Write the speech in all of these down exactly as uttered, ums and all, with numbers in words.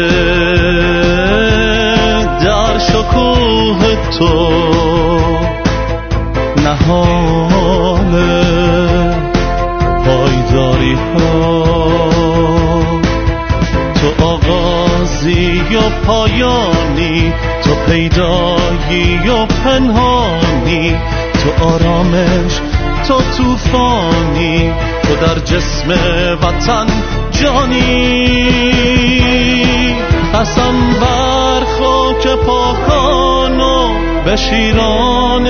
در شکوه تو نهال پایداری ها، تو آغازی و پایانی، تو پیدایی و پنهانی، تو آرامش، تو توفانی، تو در جسم وطن جانی. قسم بر خاک پاکان و به شیران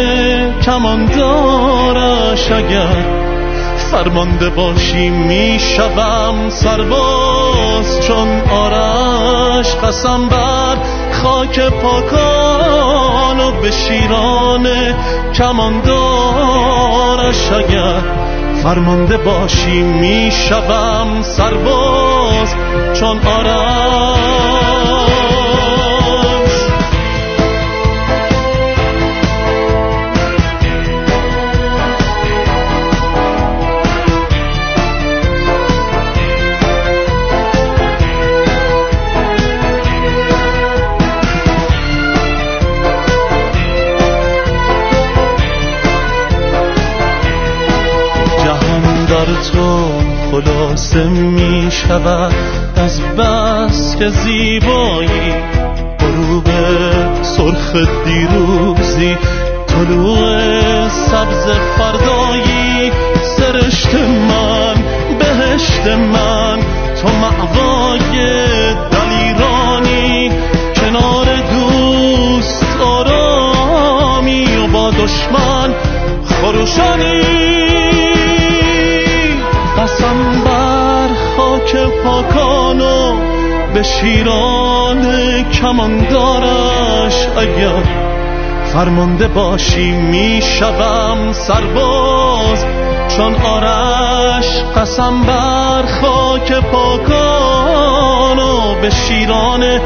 کماندارش اگر فرمانده باشی میشوم سرباز چون آرش. قسم بر خاک پاکان و به شیران کماندارش اگر فرمانده باشی میشوم سرباز چون آرش. تو خلاصه می شود از بس که زیبایی، غروب سرخ دیروزی، طلوع سبز فردایی، سرشت من، بهشت من، تو مأوای دلیرانی، کنار دوست آرامی و با دشمن خروشانی. قسم بر خاک پاکان و به شیران کماندارش اگر فرمانده باشی میشوم سرباز چون آرش. قسم بر خاک پاکان و به شیران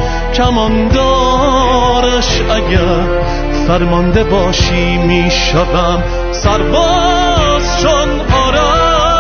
کماندارش اگر فرمانده باشی میشوم سرباز چون آرش.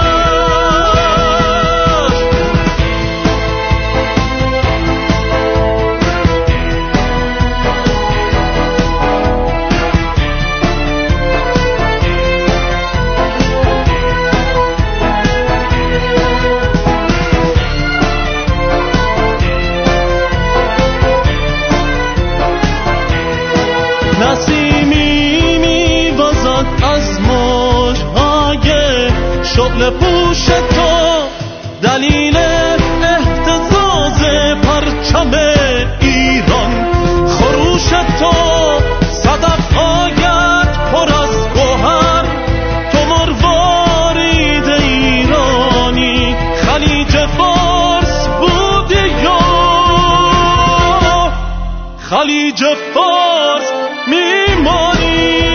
نسیمی میوازد از موجهای شغل پوش تو، دلیل اهتزاز پرچم ایران خروش تو، صدف‌هایت پر از گوهر، تو مروارید ایرانی، خلیج فارس بودی یا خلیج فارس میمانی.